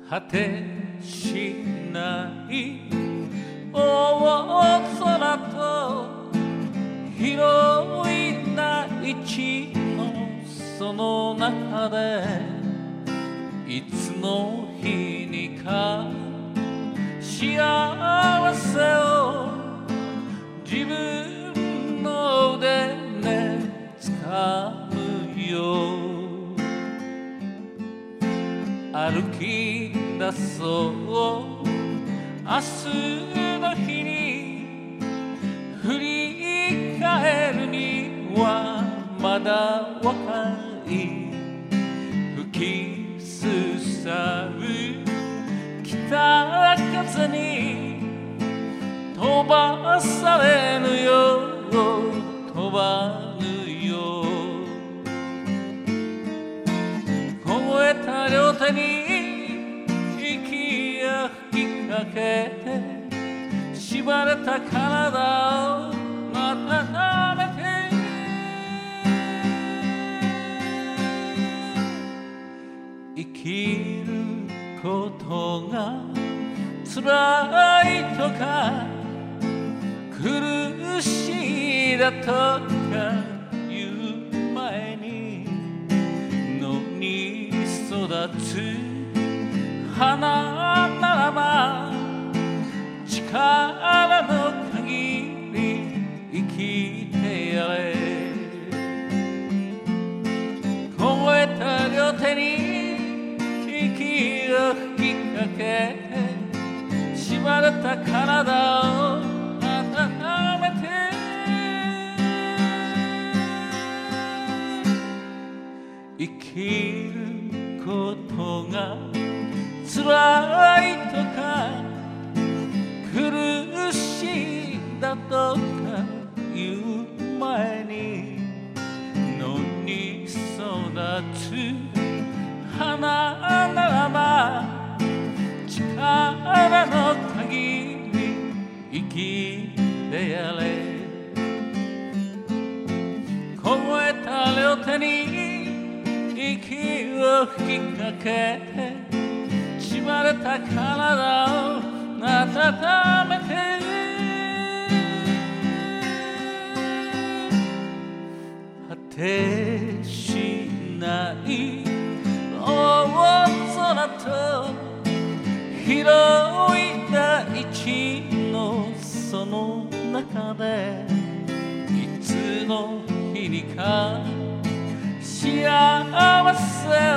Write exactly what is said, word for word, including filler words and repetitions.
果てしない大空と広い大地のその中でいつの日にか幸せを自分の腕で掴むよ。歩き出そう明日の日に振り返るにはまだ若い。吹きすさぶ北風に飛ばされぬよ飛ばぬよ。凍えた両手に息が吹きかけて縛れた体を温めて生きることが辛いとか苦しいだとか言う前に野に育つ花ならば力の限り生きてやれ。凍えた両手に息を吹きかけて縛れた体を温めて生きることが辛いとか苦しいだとか言う前に野に育つ花ならば力の限り生きてやれ。凍えた両手に息を吹きかけて縛れた体を温めて果てしない大空と広い大地のその中でいつの日にか幸せ